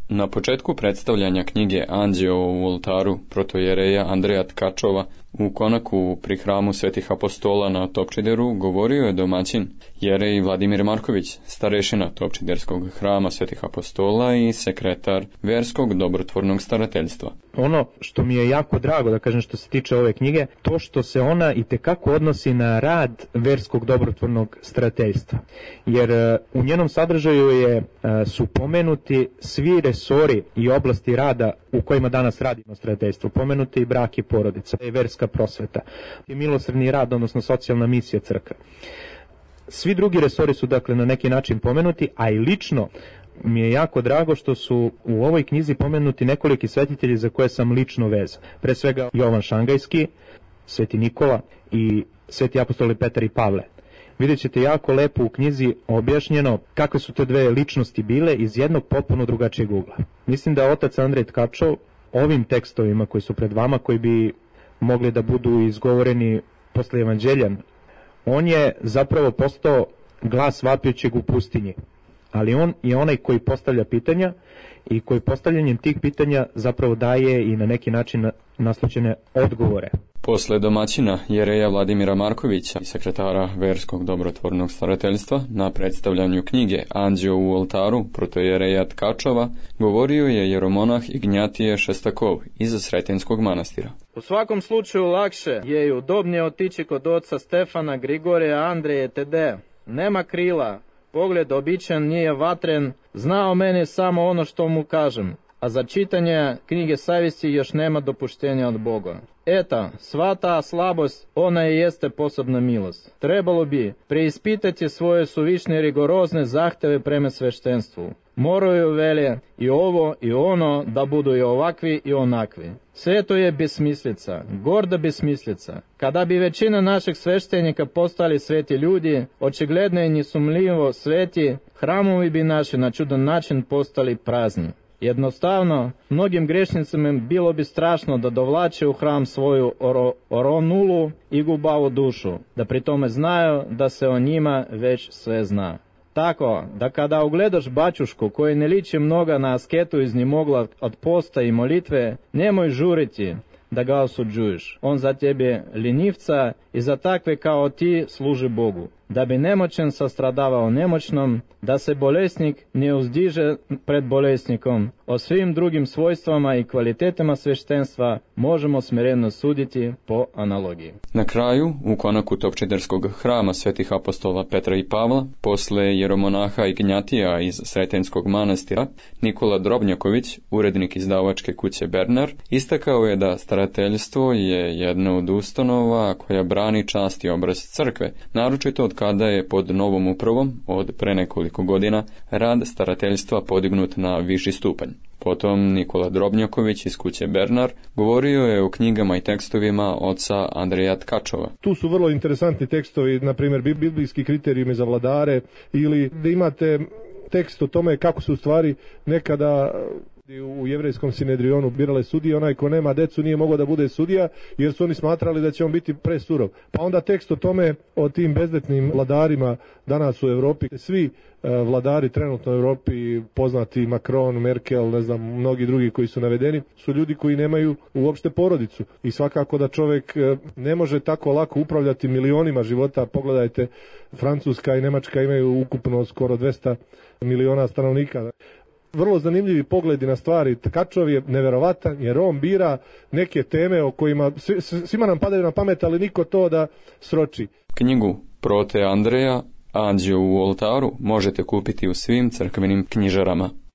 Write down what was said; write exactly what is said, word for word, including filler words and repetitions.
Na početku predstavljanja knjige Anđeo u oltaru protojereja Andreja Tkačova u konaku pri hramu Svetih apostola na Topčideru govorio je domaćin jerej Vladimir Marković, starešina Topčiderskog hrama Svetih apostola i sekretar verskog dobrotvornog starateljstva. Ono što mi je jako drago, da kažem, što se tiče ove knjige, to što se ona itekako odnosi na rad verskog dobrotvornog starateljstva. Jer u njenom sadržaju je, su pomenuti svi resori i oblasti rada u kojima danas radimo starateljstvo. Pomenuti i brak i porodica, i verska prosveta, i milosrdni rad, odnosno socijalna misija crkve. Svi drugi resori su dakle na neki način pomenuti, a i lično mi je jako drago što su u ovoj knjizi pomenuti nekoliki svetitelji za koje sam lično vezan. Pre svega Jovan Šangajski, Sveti Nikola i Sveti apostoli Petar i Pavle. Vidjet ćete jako lepo u knjizi objašnjeno kakve su te dve ličnosti bile iz jednog potpuno drugačijeg ugla. Mislim da otac Andrej Tkačov ovim tekstovima koji su pred vama, koji bi mogli da budu izgovoreni posle evanđelja, on je zapravo postao glas vapijućeg u pustinji. Ali on je onaj koji postavlja pitanja i koji postavljanjem tih pitanja zapravo daje i na neki način naslućene odgovore. Posle domaćina jereja Vladimira Markovića i sekretara verskog dobrotvornog starateljstva na predstavljanju knjige Anđeo u oltaru protojereja Tkačova govorio je jeromonah Ignjatije Šestakov iz Sretenskog manastira. U svakom slučaju lakše je i udobnije otići kod oca Stefana, Grigorija, Andreje, Tedeja. Nema krila, pogled običan, nije vatren, zna o meni samo ono što mu kažem, a za čitanje knjige savjesti još nema dopuštenja od Boga. Eta, sva ta slabost, ona i jeste posebna milost. Trebalo bi preispitati svoje suvišne rigorozne zahteve prema sveštenstvu. Moraju, vele, i ovo i ono da budu i ovakvi i onakvi. Sve to je besmislica, gorda besmislica. Kada bi većina naših sveštenika postali sveti ljudi, očigledno i nesumljivo sveti, hramovi bi naši na čudan način postali prazni. Jednostavno, mnogim grešnicima bilo bi strašno da dovlače u hram svoju oro, oronulu i gubavu dušu, da pri tome znaju da se o njima već sve zna. Tako da kada ugledaš bačušku koji ne liči mnoga na asketu iznimogla od posta i molitve, nemoj žuriti da ga osuđuješ. On za tebe linivca i za takve kao ti služi Bogu. Da bi nemoćan sastradavao nemoćnom, da se bolesnik ne uzdiže pred bolesnikom. O svim drugim svojstvama i kvalitetama sveštenstva možemo smireno suditi po analogiji. Na kraju, u konaku Topčiderskog hrama Svetih apostola Petra i Pavla, posle jeromonaha Ignjatija iz Sretenskog manastira, Nikola Drobnjaković, urednik izdavačke kuće Bernar, istakao je da starateljstvo je jedna od ustanova koja brani čast i obraz crkve, naročito od kada je pod novom upravom, od pre nekoliko godina, rad starateljstva podignut na viši stupanj. Potom Nikola Drobnjaković iz kuće Bernar govorio je o knjigama i tekstovima oca Andreja Tkačova. Tu su vrlo interesantni tekstovi, na primjer biblijski kriterijumi za vladare, ili da imate tekst o tome kako su u stvari nekada u jevrejskom sinedrionu birale sudije, onaj ko nema decu nije mogao da bude sudija, jer su oni smatrali da će on biti presurov. Pa onda tekst o tome, o tim bezdetnim vladarima danas u Evropi. Svi vladari trenutno u Evropi, poznati Macron, Merkel, ne znam, mnogi drugi koji su navedeni, su ljudi koji nemaju uopšte porodicu. I svakako da čovjek ne može tako lako upravljati milionima života. Pogledajte, Francuska i Nemačka imaju ukupno skoro dvesta miliona stanovnika. Vrlo zanimljivi pogledi na stvari. Tkačov je neverovatan jer on bira neke teme o kojima svima nam padaju na pamet, ali niko to da sroči. Knjigu Prote Andreja, Anđeo u oltaru možete kupiti u svim crkvenim knjižarama.